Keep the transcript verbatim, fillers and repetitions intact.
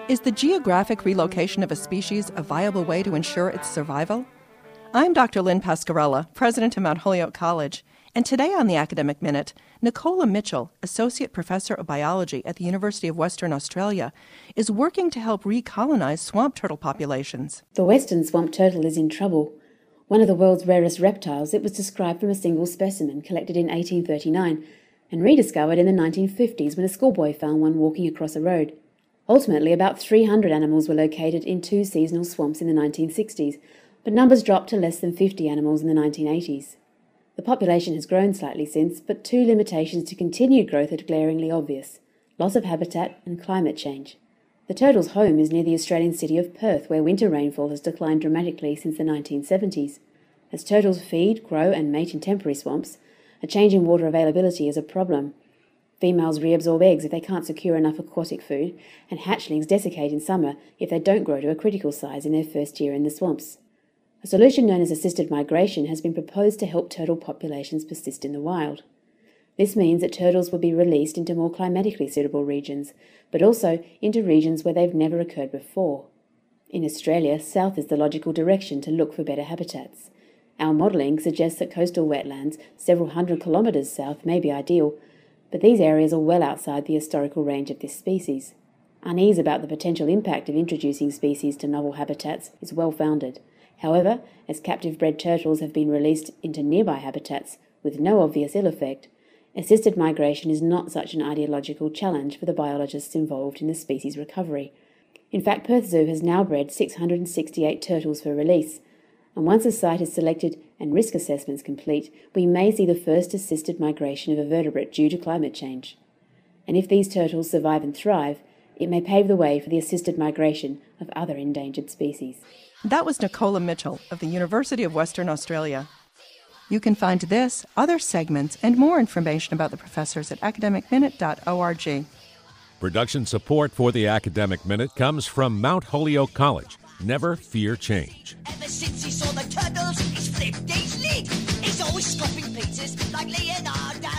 Is the geographic relocation of a species a viable way to ensure its survival? I'm Doctor Lynn Pascarella, president of Mount Holyoke College, and today on the Academic Minute, Nicola Mitchell, associate professor of biology at the University of Western Australia, is working to help recolonize swamp turtle populations. The western swamp turtle is in trouble. One of the world's rarest reptiles, it was described from a single specimen collected in eighteen thirty-nine and rediscovered in the nineteen fifties when a schoolboy found one walking across a road. Ultimately, about three hundred animals were located in two seasonal swamps in the nineteen sixties, but numbers dropped to less than fifty animals in the nineteen eighties. The population has grown slightly since, but two limitations to continued growth are glaringly obvious: loss of habitat and climate change. The turtle's home is near the Australian city of Perth, where winter rainfall has declined dramatically since the nineteen seventies. As turtles feed, grow and mate in temporary swamps, a change in water availability is a problem. Females reabsorb eggs if they can't secure enough aquatic food, and hatchlings desiccate in summer if they don't grow to a critical size in their first year in the swamps. A solution known as assisted migration has been proposed to help turtle populations persist in the wild. This means that turtles will be released into more climatically suitable regions, but also into regions where they've never occurred before. In Australia, south is the logical direction to look for better habitats. Our modelling suggests that coastal wetlands several hundred kilometres south may be ideal, but these areas are well outside the historical range of this species. Unease about the potential impact of introducing species to novel habitats is well founded. However, as captive bred turtles have been released into nearby habitats with no obvious ill effect, assisted migration is not such an ideological challenge for the biologists involved in the species recovery. In fact, Perth Zoo has now bred six hundred sixty-eight turtles for release, and once a site is selected and risk assessments complete, we may see the first assisted migration of a vertebrate due to climate change. And if these turtles survive and thrive, it may pave the way for the assisted migration of other endangered species. That was Nicola Mitchell of the University of Western Australia. You can find this, other segments, and more information about the professors at academic minute dot org. Production support for the Academic Minute comes from Mount Holyoke College. Never fear change. Ever since he saw the turtles, he's flipped his lid. He's always scoffing pieces like Leonardo.